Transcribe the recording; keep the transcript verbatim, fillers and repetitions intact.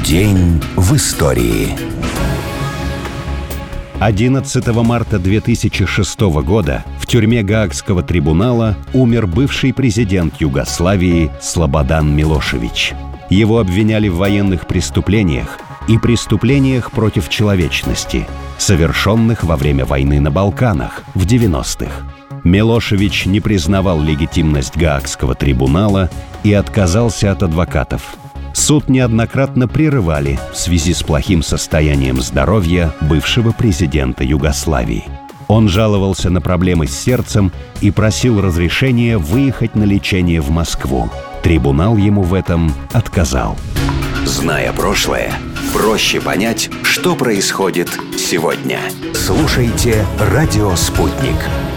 День в истории. одиннадцатого марта две тысячи шестого года в тюрьме Гаагского трибунала умер бывший президент Югославии Слободан Милошевич. Его обвиняли в военных преступлениях и преступлениях против человечности, совершенных во время войны на Балканах в девяностых. Милошевич не признавал легитимность Гаагского трибунала и отказался от адвокатов. Суд неоднократно прерывали в связи с плохим состоянием здоровья бывшего президента Югославии. Он жаловался на проблемы с сердцем и просил разрешения выехать на лечение в Москву. Трибунал ему в этом отказал. Зная прошлое, проще понять, что происходит сегодня. Слушайте «Радио Спутник».